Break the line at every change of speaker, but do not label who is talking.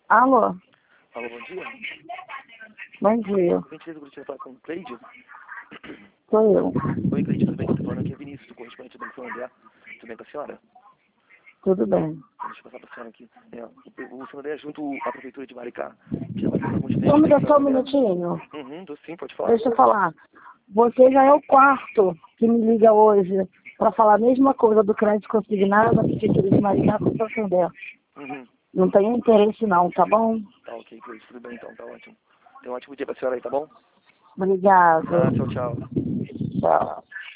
Alô?
Alô, bom dia.
Bom dia.
Gentileza, eu gostaria de falar com o Cleide.
Sou eu.
Oi, Cleide, tudo bem? Estou falando aqui é Vinícius, do correspondente da São André. Tudo bem com a senhora?
Tudo bem.
Deixa eu passar para a senhora aqui. O São André é junto à Prefeitura de Maricá. Que já vai fazer alguns
Só me dá
testes
só um
em São André.
minutinho.
Sim, pode falar.
Deixa eu falar. Você já é o quarto que me liga hoje para falar a mesma coisa do crédito consignado da Prefeitura de Maricá com o São André. Não tenho interesse não, tá bom?
Tá ok, Cleide, tudo bem então, tá ótimo. Tenha um ótimo dia para a senhora aí, tá bom?
Obrigada.
Tchau, tchau.
Tchau.